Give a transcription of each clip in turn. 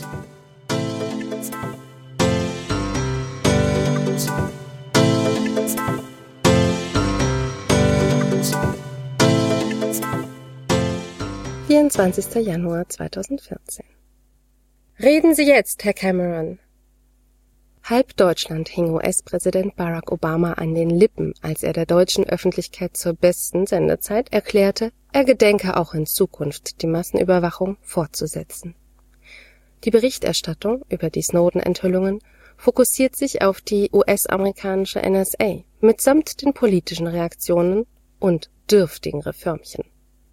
»24. Januar 2014. Reden Sie jetzt, Herr Cameron!« Halb Deutschland hing US-Präsident Barack Obama an den Lippen, als er der deutschen Öffentlichkeit zur besten Sendezeit erklärte, er gedenke auch in Zukunft die Massenüberwachung fortzusetzen. Die Berichterstattung über die Snowden-Enthüllungen fokussiert sich auf die US-amerikanische NSA mitsamt den politischen Reaktionen und dürftigen Reformchen.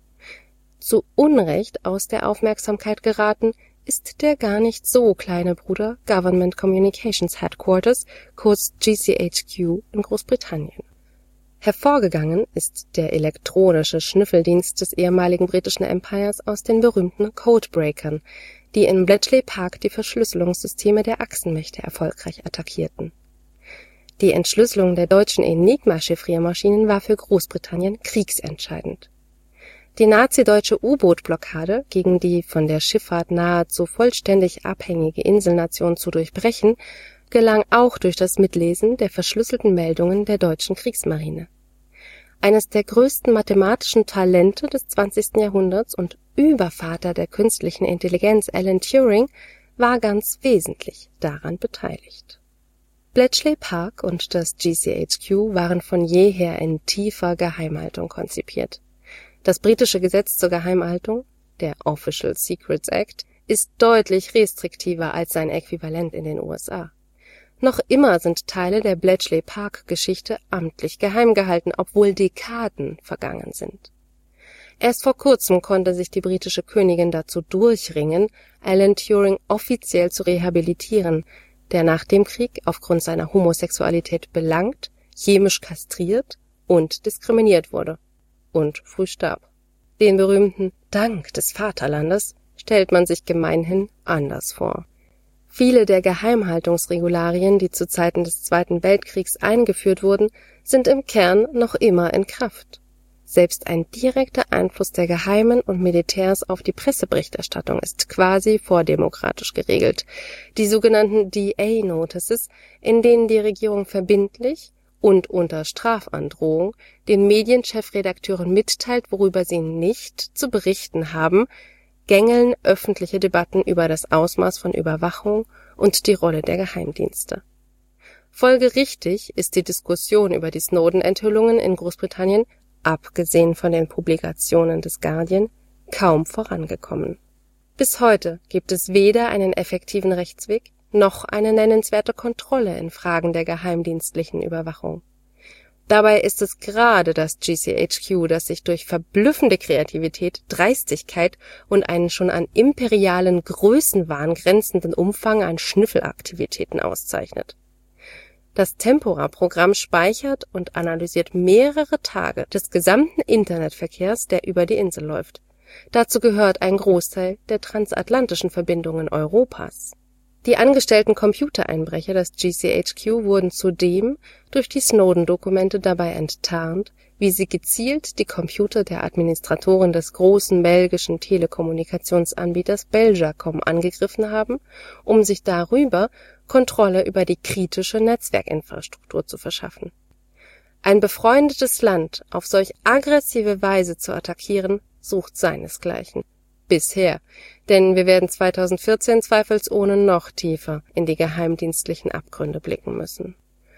Zu Unrecht aus der Aufmerksamkeit geraten ist der gar nicht so kleine Bruder Government Communications Headquarters, kurz GCHQ in Großbritannien. Hervorgegangen ist der elektronische Schnüffeldienst des ehemaligen britischen Empires aus den berühmten Codebreakern, die in Bletchley Park die Verschlüsselungssysteme der Achsenmächte erfolgreich attackierten. Die Entschlüsselung der deutschen Enigma-Chiffriermaschinen war für Großbritannien kriegsentscheidend. Die nazideutsche U-Boot-Blockade, gegen die von der Schifffahrt nahezu vollständig abhängige Inselnation zu durchbrechen, gelang auch durch das Mitlesen der verschlüsselten Meldungen der deutschen Kriegsmarine. Eines der größten mathematischen Talente des 20. Jahrhunderts und Übervater der künstlichen Intelligenz Alan Turing war ganz wesentlich daran beteiligt. Bletchley Park und das GCHQ waren von jeher in tiefer Geheimhaltung konzipiert. Das britische Gesetz zur Geheimhaltung, der Official Secrets Act, ist deutlich restriktiver als sein Äquivalent in den USA. Noch immer sind Teile der Bletchley-Park-Geschichte amtlich geheim gehalten, obwohl Dekaden vergangen sind. Erst vor kurzem konnte sich die britische Königin dazu durchringen, Alan Turing offiziell zu rehabilitieren, der nach dem Krieg aufgrund seiner Homosexualität belangt, chemisch kastriert und diskriminiert wurde und früh starb. Den berühmten Dank des Vaterlandes stellt man sich gemeinhin anders vor. Viele der Geheimhaltungsregularien, die zu Zeiten des Zweiten Weltkriegs eingeführt wurden, sind im Kern noch immer in Kraft. Selbst ein direkter Einfluss der Geheimen und Militärs auf die Presseberichterstattung ist quasi vordemokratisch geregelt. Die sogenannten DA-Notices, in denen die Regierung verbindlich und unter Strafandrohung den Medienchefredakteuren mitteilt, worüber sie nicht zu berichten haben, gängeln öffentliche Debatten über das Ausmaß von Überwachung und die Rolle der Geheimdienste. Folgerichtig ist die Diskussion über die Snowden-Enthüllungen in Großbritannien, abgesehen von den Publikationen des Guardian, kaum vorangekommen. Bis heute gibt es weder einen effektiven Rechtsweg noch eine nennenswerte Kontrolle in Fragen der geheimdienstlichen Überwachung. Dabei ist es gerade das GCHQ, das sich durch verblüffende Kreativität, Dreistigkeit und einen schon an imperialen Größenwahn grenzenden Umfang an Schnüffelaktivitäten auszeichnet. Das Tempora-Programm speichert und analysiert mehrere Tage des gesamten Internetverkehrs, der über die Insel läuft. Dazu gehört ein Großteil der transatlantischen Verbindungen Europas. Die angestellten Computereinbrecher des GCHQ wurden zudem durch die Snowden-Dokumente dabei enttarnt, wie sie gezielt die Computer der Administratoren des großen belgischen Telekommunikationsanbieters Belgacom angegriffen haben, um sich darüber Kontrolle über die kritische Netzwerkinfrastruktur zu verschaffen. Ein befreundetes Land auf solch aggressive Weise zu attackieren, sucht seinesgleichen. Bisher, denn wir werden 2014 zweifelsohne noch tiefer in die geheimdienstlichen Abgründe blicken müssen.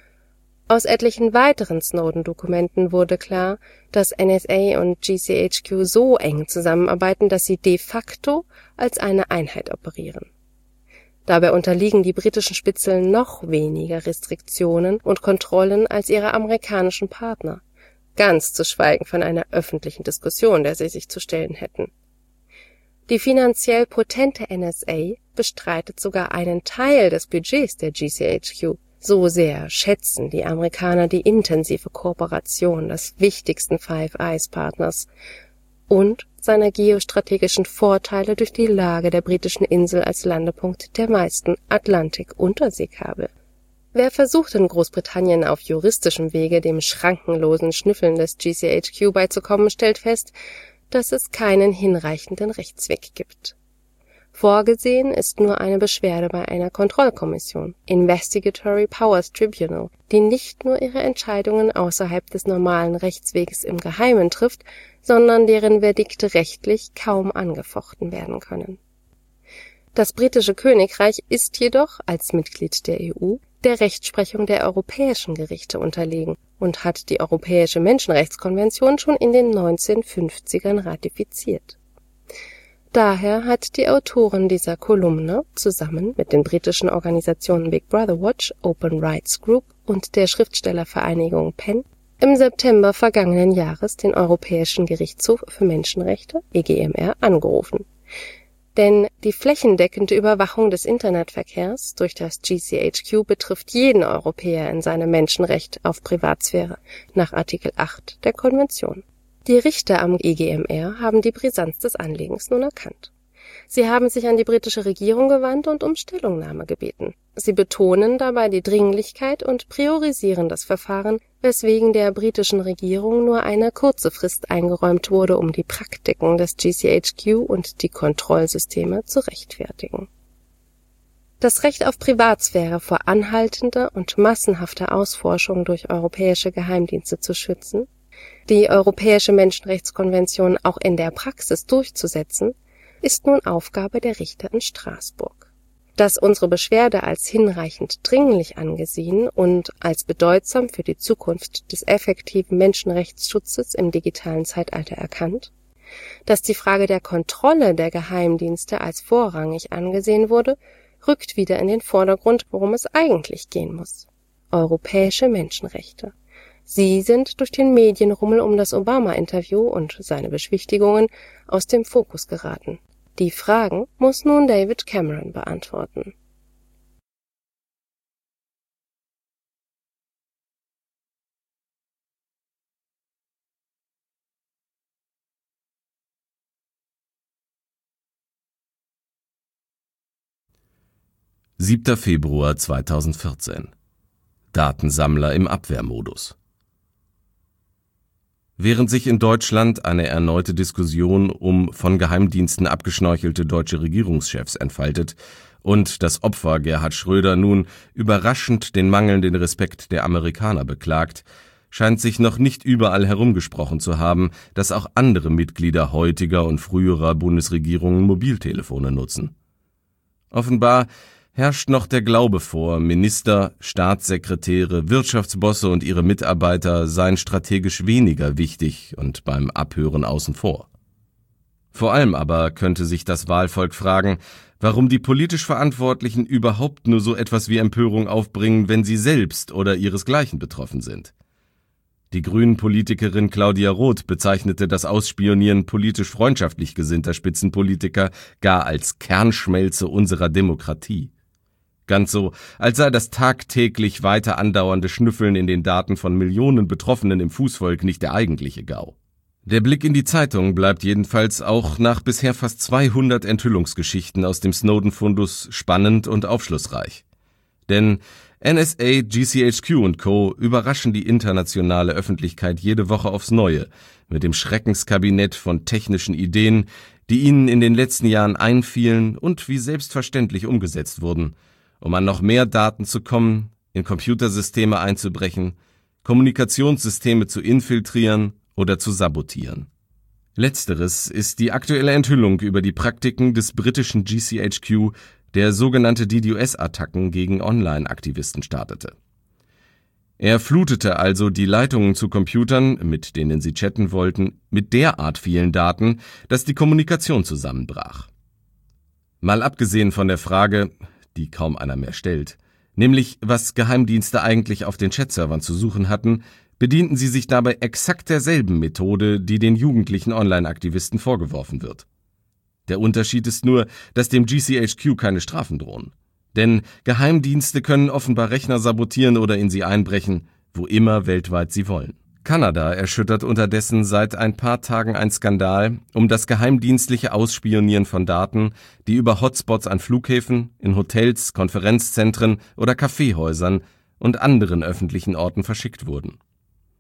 Aus etlichen weiteren Snowden-Dokumenten wurde klar, dass NSA und GCHQ so eng zusammenarbeiten, dass sie de facto als eine Einheit operieren. Dabei unterliegen die britischen Spitzeln noch weniger Restriktionen und Kontrollen als ihre amerikanischen Partner, ganz zu schweigen von einer öffentlichen Diskussion, der sie sich zu stellen hätten. Die finanziell potente NSA bestreitet sogar einen Teil des Budgets der GCHQ. So sehr schätzen die Amerikaner die intensive Kooperation des wichtigsten Five Eyes-Partners und seine geostrategischen Vorteile durch die Lage der britischen Insel als Landepunkt der meisten Atlantik-Unterseekabel. Wer versucht in Großbritannien auf juristischem Wege dem schrankenlosen Schnüffeln des GCHQ beizukommen, stellt fest, dass es keinen hinreichenden Rechtsweg gibt. Vorgesehen ist nur eine Beschwerde bei einer Kontrollkommission, Investigatory Powers Tribunal, die nicht nur ihre Entscheidungen außerhalb des normalen Rechtsweges im Geheimen trifft, sondern deren Verdikte rechtlich kaum angefochten werden können. Das britische Königreich ist jedoch als Mitglied der EU der Rechtsprechung der europäischen Gerichte unterlegen und hat die Europäische Menschenrechtskonvention schon in den 1950ern ratifiziert. Daher hat die Autorin dieser Kolumne zusammen mit den britischen Organisationen Big Brother Watch, Open Rights Group und der Schriftstellervereinigung PEN im September vergangenen Jahres den Europäischen Gerichtshof für Menschenrechte, EGMR, angerufen. Denn die flächendeckende Überwachung des Internetverkehrs durch das GCHQ betrifft jeden Europäer in seinem Menschenrecht auf Privatsphäre nach Artikel 8 der Konvention. Die Richter am EGMR haben die Brisanz des Anliegens nun erkannt. Sie haben sich an die britische Regierung gewandt und um Stellungnahme gebeten. Sie betonen dabei die Dringlichkeit und priorisieren das Verfahren, weswegen der britischen Regierung nur eine kurze Frist eingeräumt wurde, um die Praktiken des GCHQ und die Kontrollsysteme zu rechtfertigen. Das Recht auf Privatsphäre vor anhaltender und massenhafter Ausforschung durch europäische Geheimdienste zu schützen, die Europäische Menschenrechtskonvention auch in der Praxis durchzusetzen, ist nun Aufgabe der Richter in Straßburg. Dass unsere Beschwerde als hinreichend dringlich angesehen und als bedeutsam für die Zukunft des effektiven Menschenrechtsschutzes im digitalen Zeitalter erkannt, dass die Frage der Kontrolle der Geheimdienste als vorrangig angesehen wurde, rückt wieder in den Vordergrund, worum es eigentlich gehen muss: europäische Menschenrechte. Sie sind durch den Medienrummel um das Obama-Interview und seine Beschwichtigungen aus dem Fokus geraten. Die Fragen muss nun David Cameron beantworten. Februar 2014. Datensammler im Abwehrmodus. Während sich in Deutschland eine erneute Diskussion um von Geheimdiensten abgeschnorchelte deutsche Regierungschefs entfaltet und das Opfer Gerhard Schröder nun überraschend den mangelnden Respekt der Amerikaner beklagt, scheint sich noch nicht überall herumgesprochen zu haben, dass auch andere Mitglieder heutiger und früherer Bundesregierungen Mobiltelefone nutzen. Offenbar herrscht noch der Glaube vor, Minister, Staatssekretäre, Wirtschaftsbosse und ihre Mitarbeiter seien strategisch weniger wichtig und beim Abhören außen vor. Vor allem aber könnte sich das Wahlvolk fragen, warum die politisch Verantwortlichen überhaupt nur so etwas wie Empörung aufbringen, wenn sie selbst oder ihresgleichen betroffen sind. Die Grünen-Politikerin Claudia Roth bezeichnete das Ausspionieren politisch freundschaftlich gesinnter Spitzenpolitiker gar als Kernschmelze unserer Demokratie. Ganz so, als sei das tagtäglich weiter andauernde Schnüffeln in den Daten von Millionen Betroffenen im Fußvolk nicht der eigentliche GAU. Der Blick in die Zeitung bleibt jedenfalls auch nach bisher fast 200 Enthüllungsgeschichten aus dem Snowden-Fundus spannend und aufschlussreich. Denn NSA, GCHQ und Co. überraschen die internationale Öffentlichkeit jede Woche aufs Neue mit dem Schreckenskabinett von technischen Ideen, die ihnen in den letzten Jahren einfielen und wie selbstverständlich umgesetzt wurden, um an noch mehr Daten zu kommen, in Computersysteme einzubrechen, Kommunikationssysteme zu infiltrieren oder zu sabotieren. Letzteres ist die aktuelle Enthüllung über die Praktiken des britischen GCHQ, der sogenannte DDoS-Attacken gegen Online-Aktivisten startete. Er flutete also die Leitungen zu Computern, mit denen sie chatten wollten, mit derart vielen Daten, dass die Kommunikation zusammenbrach. Mal abgesehen von der Frage, die kaum einer mehr stellt, nämlich was Geheimdienste eigentlich auf den Chatservern zu suchen hatten, bedienten sie sich dabei exakt derselben Methode, die den jugendlichen Online-Aktivisten vorgeworfen wird. Der Unterschied ist nur, dass dem GCHQ keine Strafen drohen. Denn Geheimdienste können offenbar Rechner sabotieren oder in sie einbrechen, wo immer weltweit sie wollen. Kanada erschüttert unterdessen seit ein paar Tagen ein Skandal um das geheimdienstliche Ausspionieren von Daten, die über Hotspots an Flughäfen, in Hotels, Konferenzzentren oder Kaffeehäusern und anderen öffentlichen Orten verschickt wurden.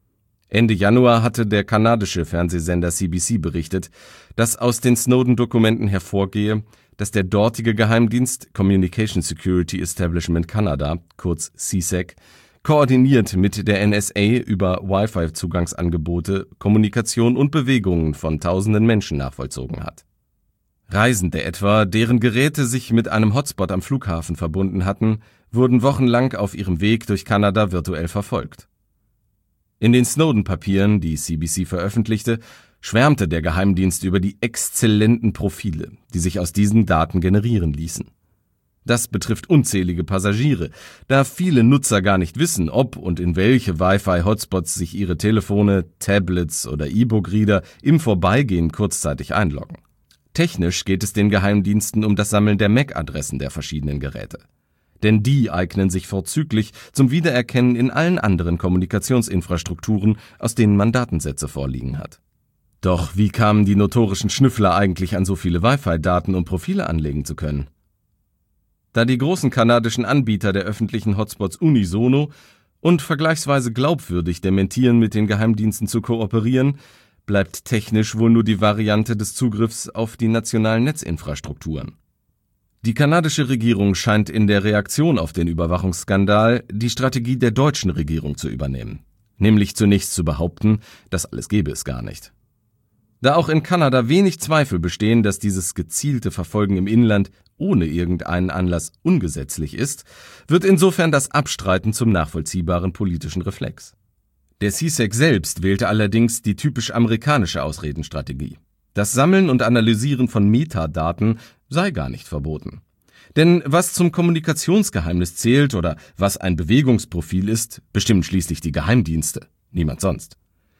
Ende Januar hatte der kanadische Fernsehsender CBC berichtet, dass aus den Snowden-Dokumenten hervorgehe, dass der dortige Geheimdienst Communication Security Establishment Canada, kurz CSEC, koordiniert mit der NSA über Wi-Fi-Zugangsangebote, Kommunikation und Bewegungen von tausenden Menschen nachvollzogen hat. Reisende etwa, deren Geräte sich mit einem Hotspot am Flughafen verbunden hatten, wurden wochenlang auf ihrem Weg durch Kanada virtuell verfolgt. In den Snowden-Papieren, die CBC veröffentlichte, schwärmte der Geheimdienst über die exzellenten Profile, die sich aus diesen Daten generieren ließen. Das betrifft unzählige Passagiere, da viele Nutzer gar nicht wissen, ob und in welche Wi-Fi-Hotspots sich ihre Telefone, Tablets oder E-Book-Reader im Vorbeigehen kurzzeitig einloggen. Technisch geht es den Geheimdiensten um das Sammeln der MAC-Adressen der verschiedenen Geräte. Denn die eignen sich vorzüglich zum Wiedererkennen in allen anderen Kommunikationsinfrastrukturen, aus denen man Datensätze vorliegen hat. Doch wie kamen die notorischen Schnüffler eigentlich an so viele Wi-Fi-Daten, um Profile anlegen zu können? Da die großen kanadischen Anbieter der öffentlichen Hotspots unisono und vergleichsweise glaubwürdig dementieren, mit den Geheimdiensten zu kooperieren, bleibt technisch wohl nur die Variante des Zugriffs auf die nationalen Netzinfrastrukturen. Die kanadische Regierung scheint in der Reaktion auf den Überwachungsskandal die Strategie der deutschen Regierung zu übernehmen, nämlich zunächst zu behaupten, das alles gebe es gar nicht. Da auch in Kanada wenig Zweifel bestehen, dass dieses gezielte Verfolgen im Inland ohne irgendeinen Anlass ungesetzlich ist, wird insofern das Abstreiten zum nachvollziehbaren politischen Reflex. Der CSEC selbst wählte allerdings die typisch amerikanische Ausredenstrategie. Das Sammeln und Analysieren von Metadaten sei gar nicht verboten. Denn was zum Kommunikationsgeheimnis zählt oder was ein Bewegungsprofil ist, bestimmen schließlich die Geheimdienste, niemand sonst.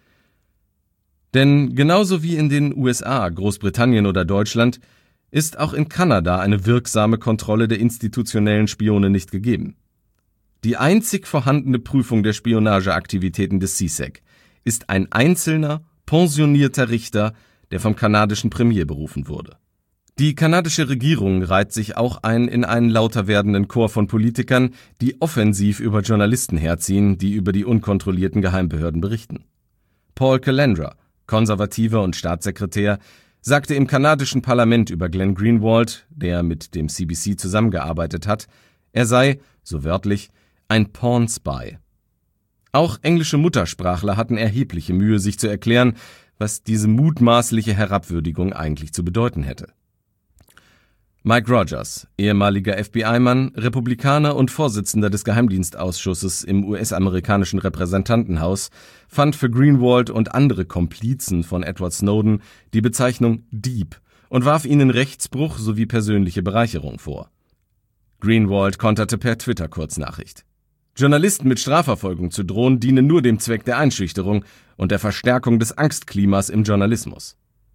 Denn genauso wie in den USA, Großbritannien oder Deutschland ist auch in Kanada eine wirksame Kontrolle der institutionellen Spione nicht gegeben. Die einzig vorhandene Prüfung der Spionageaktivitäten des CSEC ist ein einzelner, pensionierter Richter, der vom kanadischen Premier berufen wurde. Die kanadische Regierung reiht sich auch ein in einen lauter werdenden Chor von Politikern, die offensiv über Journalisten herziehen, die über die unkontrollierten Geheimbehörden berichten. Paul Calandra, Konservativer und Staatssekretär, sagte im kanadischen Parlament über Glenn Greenwald, der mit dem CBC zusammengearbeitet hat, er sei, so wörtlich, ein Porn-Spy. Auch englische Muttersprachler hatten erhebliche Mühe, sich zu erklären, was diese mutmaßliche Herabwürdigung eigentlich zu bedeuten hätte. Mike Rogers, ehemaliger FBI-Mann, Republikaner und Vorsitzender des Geheimdienstausschusses im US-amerikanischen Repräsentantenhaus, fand für Greenwald und andere Komplizen von Edward Snowden die Bezeichnung Dieb und warf ihnen Rechtsbruch sowie persönliche Bereicherung vor. Greenwald konterte per Twitter-Kurznachricht: Journalisten mit Strafverfolgung zu drohen, diene nur dem Zweck der Einschüchterung und der Verstärkung des Angstklimas im Journalismus.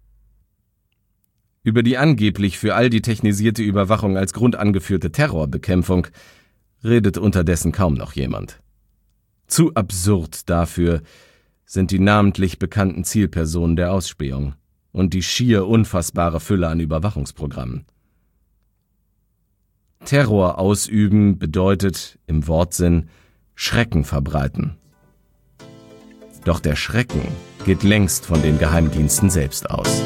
Über die angeblich für all die technisierte Überwachung als Grund angeführte Terrorbekämpfung redet unterdessen kaum noch jemand. Zu absurd dafür sind die namentlich bekannten Zielpersonen der Ausspähung und die schier unfassbare Fülle an Überwachungsprogrammen. Terror ausüben bedeutet im Wortsinn Schrecken verbreiten. Doch der Schrecken geht längst von den Geheimdiensten selbst aus.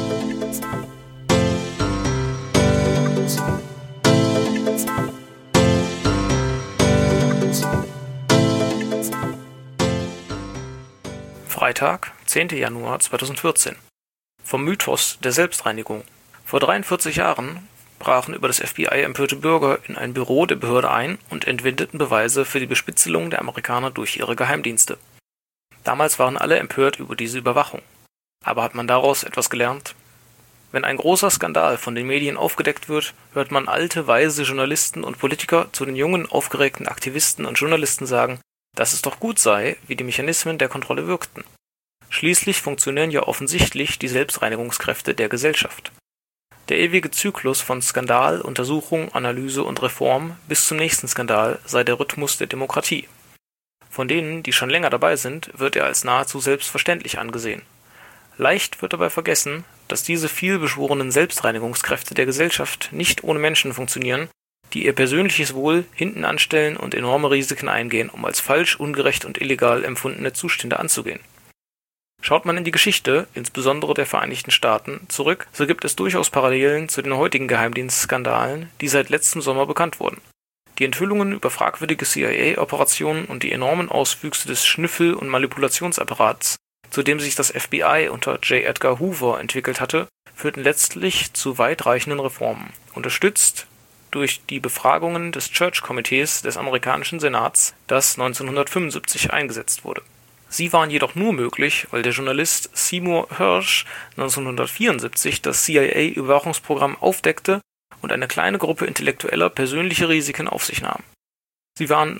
Freitag, 10. Januar 2014. Vom Mythos der Selbstreinigung. Vor 43 Jahren brachen über das FBI empörte Bürger in ein Büro der Behörde ein und entwendeten Beweise für die Bespitzelung der Amerikaner durch ihre Geheimdienste. Damals waren alle empört über diese Überwachung. Aber hat man daraus etwas gelernt? Wenn ein großer Skandal von den Medien aufgedeckt wird, hört man alte, weise Journalisten und Politiker zu den jungen, aufgeregten Aktivisten und Journalisten sagen, dass es doch gut sei, wie die Mechanismen der Kontrolle wirkten. Schließlich funktionieren ja offensichtlich die Selbstreinigungskräfte der Gesellschaft. Der ewige Zyklus von Skandal, Untersuchung, Analyse und Reform bis zum nächsten Skandal sei der Rhythmus der Demokratie. Von denen, die schon länger dabei sind, wird er als nahezu selbstverständlich angesehen. Leicht wird dabei vergessen, dass diese vielbeschworenen Selbstreinigungskräfte der Gesellschaft nicht ohne Menschen funktionieren, die ihr persönliches Wohl hinten anstellen und enorme Risiken eingehen, um als falsch, ungerecht und illegal empfundene Zustände anzugehen. Schaut man in die Geschichte, insbesondere der Vereinigten Staaten, zurück, so gibt es durchaus Parallelen zu den heutigen Geheimdienstskandalen, die seit letztem Sommer bekannt wurden. Die Enthüllungen über fragwürdige CIA-Operationen und die enormen Auswüchse des Schnüffel- und Manipulationsapparats, zu dem sich das FBI unter J. Edgar Hoover entwickelt hatte, führten letztlich zu weitreichenden Reformen, unterstützt durch die Befragungen des Church-Komitees des amerikanischen Senats, das 1975 eingesetzt wurde. Sie waren jedoch nur möglich, weil der Journalist Seymour Hersh 1974 das CIA-Überwachungsprogramm aufdeckte und eine kleine Gruppe Intellektueller persönliche Risiken auf sich nahm. Sie waren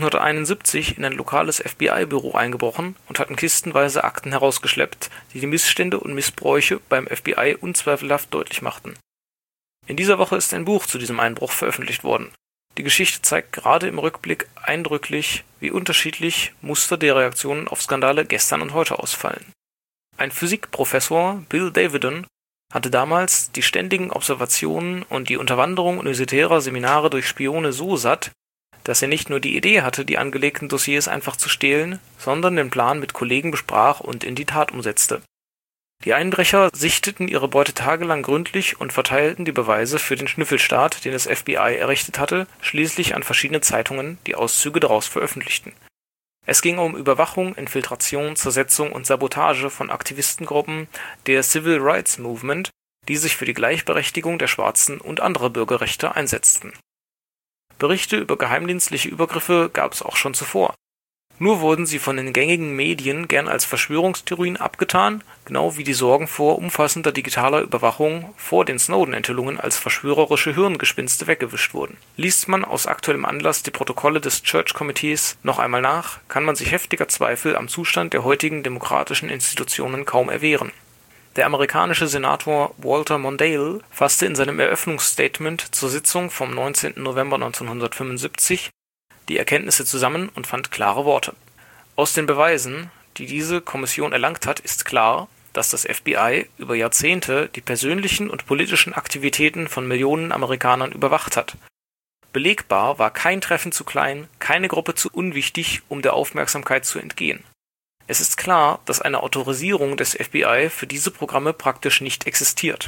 1971 in ein lokales FBI-Büro eingebrochen und hatten kistenweise Akten herausgeschleppt, die die Missstände und Missbräuche beim FBI unzweifelhaft deutlich machten. In dieser Woche ist ein Buch zu diesem Einbruch veröffentlicht worden. Die Geschichte zeigt gerade im Rückblick eindrücklich, wie unterschiedlich Muster der Reaktionen auf Skandale gestern und heute ausfallen. Ein Physikprofessor, Bill Davidon, hatte damals die ständigen Observationen und die Unterwanderung universitärer Seminare durch Spione so satt, dass er nicht nur die Idee hatte, die angelegten Dossiers einfach zu stehlen, sondern den Plan mit Kollegen besprach und in die Tat umsetzte. Die Einbrecher sichteten ihre Beute tagelang gründlich und verteilten die Beweise für den Schnüffelstaat, den das FBI errichtet hatte, schließlich an verschiedene Zeitungen, die Auszüge daraus veröffentlichten. Es ging um Überwachung, Infiltration, Zersetzung und Sabotage von Aktivistengruppen der Civil Rights Movement, die sich für die Gleichberechtigung der Schwarzen und anderer Bürgerrechte einsetzten. Berichte über geheimdienstliche Übergriffe gab es auch schon zuvor. Nur wurden sie von den gängigen Medien gern als Verschwörungstheorien abgetan, genau wie die Sorgen vor umfassender digitaler Überwachung vor den Snowden-Enthüllungen als verschwörerische Hirngespinste weggewischt wurden. Liest man aus aktuellem Anlass die Protokolle des Church-Komitees noch einmal nach, kann man sich heftiger Zweifel am Zustand der heutigen demokratischen Institutionen kaum erwehren. Der amerikanische Senator Walter Mondale fasste in seinem Eröffnungsstatement zur Sitzung vom 19. November 1975 die Erkenntnisse zusammen und fand klare Worte. Aus den Beweisen, die diese Kommission erlangt hat, ist klar, dass das FBI über Jahrzehnte die persönlichen und politischen Aktivitäten von Millionen Amerikanern überwacht hat. Belegbar war kein Treffen zu klein, keine Gruppe zu unwichtig, um der Aufmerksamkeit zu entgehen. Es ist klar, dass eine Autorisierung des FBI für diese Programme praktisch nicht existiert.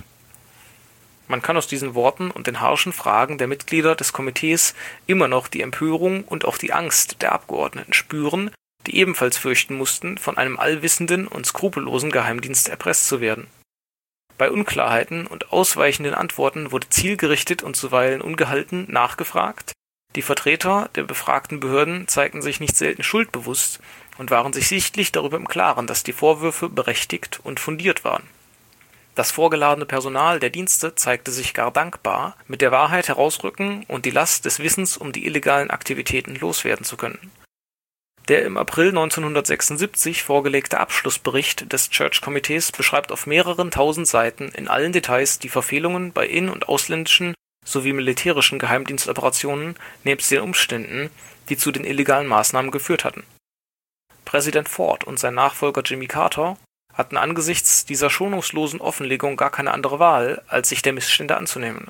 Man kann aus diesen Worten und den harschen Fragen der Mitglieder des Komitees immer noch die Empörung und auch die Angst der Abgeordneten spüren, die ebenfalls fürchten mussten, von einem allwissenden und skrupellosen Geheimdienst erpresst zu werden. Bei Unklarheiten und ausweichenden Antworten wurde zielgerichtet und zuweilen ungehalten nachgefragt. Die Vertreter der befragten Behörden zeigten sich nicht selten schuldbewusst und waren sich sichtlich darüber im Klaren, dass die Vorwürfe berechtigt und fundiert waren. Das vorgeladene Personal der Dienste zeigte sich gar dankbar, mit der Wahrheit herausrücken und die Last des Wissens um die illegalen Aktivitäten loswerden zu können. Der im April 1976 vorgelegte Abschlussbericht des Church-Komitees beschreibt auf mehreren tausend Seiten in allen Details die Verfehlungen bei in- und ausländischen sowie militärischen Geheimdienstoperationen nebst den Umständen, die zu den illegalen Maßnahmen geführt hatten. Präsident Ford und sein Nachfolger Jimmy Carter hatten angesichts dieser schonungslosen Offenlegung gar keine andere Wahl, als sich der Missstände anzunehmen.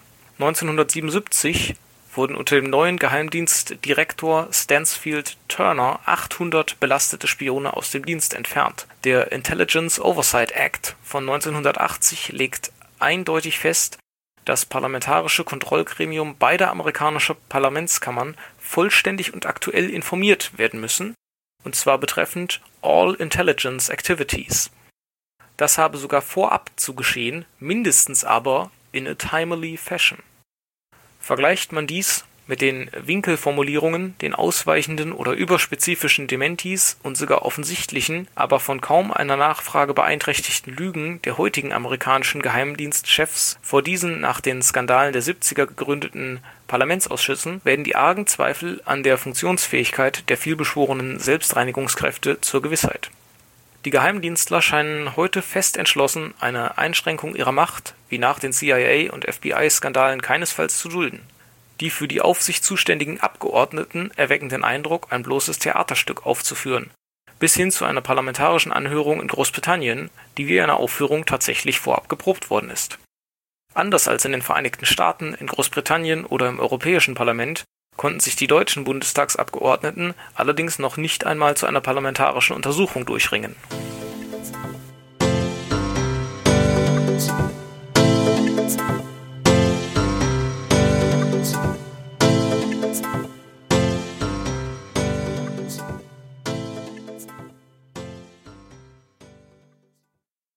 1977 wurden unter dem neuen Geheimdienstdirektor Stansfield Turner 800 belastete Spione aus dem Dienst entfernt. Der Intelligence Oversight Act von 1980 legt eindeutig fest, das parlamentarische Kontrollgremium beider amerikanischer Parlamentskammern vollständig und aktuell informiert werden müssen, und zwar betreffend All Intelligence Activities. Das habe sogar vorab zu geschehen, mindestens aber in a timely fashion. Vergleicht man dies mit den Winkelformulierungen, den ausweichenden oder überspezifischen Dementis und sogar offensichtlichen, aber von kaum einer Nachfrage beeinträchtigten Lügen der heutigen amerikanischen Geheimdienstchefs vor diesen nach den Skandalen der 70er gegründeten Parlamentsausschüssen, werden die argen Zweifel an der Funktionsfähigkeit der vielbeschworenen Selbstreinigungskräfte zur Gewissheit. Die Geheimdienstler scheinen heute fest entschlossen, eine Einschränkung ihrer Macht, wie nach den CIA- und FBI-Skandalen, keinesfalls zu dulden. Die für die Aufsicht zuständigen Abgeordneten erwecken den Eindruck, ein bloßes Theaterstück aufzuführen, bis hin zu einer parlamentarischen Anhörung in Großbritannien, die wie eine Aufführung tatsächlich vorab geprobt worden ist. Anders als in den Vereinigten Staaten, in Großbritannien oder im Europäischen Parlament konnten sich die deutschen Bundestagsabgeordneten allerdings noch nicht einmal zu einer parlamentarischen Untersuchung durchringen.